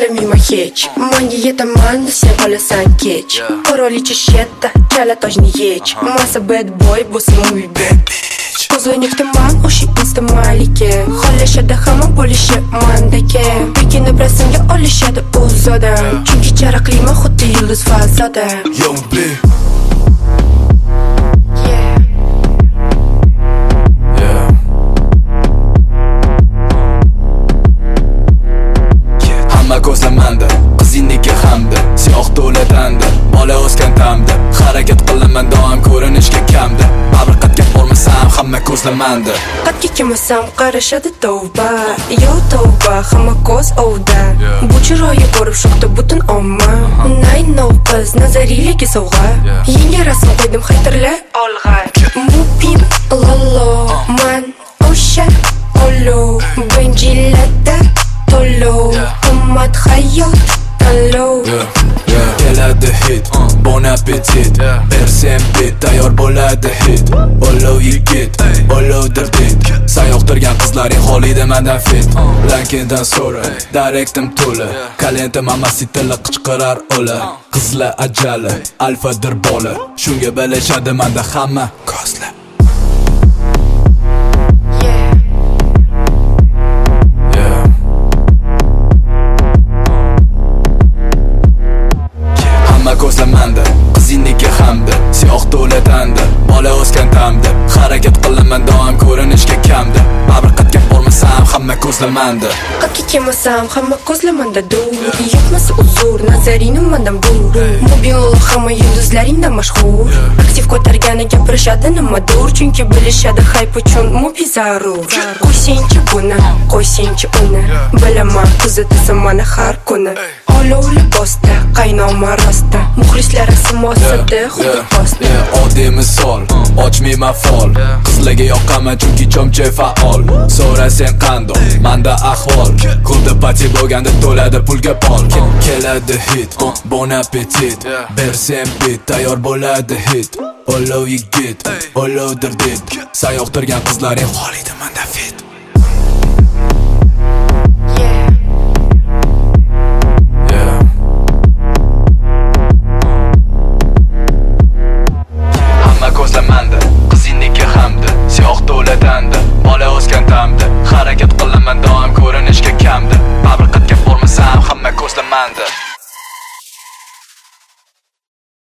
sevmayman hech. Menga yetaman, sen qolasan kech. Qirolicha shetda, chala tojni yech. Masa bad boy, bo'lsa movie bad bitch. Ko'zoynakdaman, o'sha insta malika. Xohlashadi hamma bo'lishi mandaka. Bekini rasmga olishadi o'zodan. Chunki charaqliman xuddi yulduz fazoda. Young Blue. Ko'zlamanda, qizingniki hamda siyoh to'latanda, bola o'sgan tamda. Harakat qilaman doim ko'rinishga kamda. Barqatga bormasam hamma ko'zlamanda. Qatga kelmasam qarashadi tavba. Yo tavba, hamma ko'z ovda. Bu chiroyi ko'rib shoqdi butun omma. Nay qiz nazariyligi sovg'a. Yangi rasm qo'ydim xaytirlar olg'a. Mupim lolo man o'sha olo benjilada tolo. Qimmat hayot tanlov. Keladi hit, bon appetit. Bersem bit, tayyor bo'ladi hit. Olov yigit, olovdir dit. Sayoqtirgan qizlaring xolida mendan fit. Lankendan so'ra, direktim to'la. Kalenta mamasitala qichqirar ola. Qizlar ajali, alfadir bola. Shunga bilishadi menda hamma ko'zla. Ko'zlamanda, qizingniki hamda siyoh to'latanda, bola o'sgan tamda. Harakat qilaman doim ko'rinishga kamda. Barqatga bormasam hamma ko'zlamanda. Qatga kelmasam hamma ko'zlamanda dur. Yo'qmasa uzr, nazaring mendan bur. Mobil hamma yulduzlaringdan mashhur. Aktiv ko'targani gapirishadi nimadur. Chunki bilishadi hype uchun mobi zarur. Qo'ysinchi buni, qo'ysinchi uni. Bilaman kuzatasan meni har kuni. Olovli bosta, qaynoma rosta. Muxlislar simosida xuddi posta. Oddiy misol, ochmayman fol. Qizlarga yoqaman chunki chomcha faol. So'ra sen qandoq, menda ahvol. Klubda party bo'lganda to'ladi pulga pol. Keladi hit, bon appetit. Bersem bit, tayyor bo'ladi hit. Olov yigit, olovdir dit. Sayoqtirgan qizlaring xolida menda.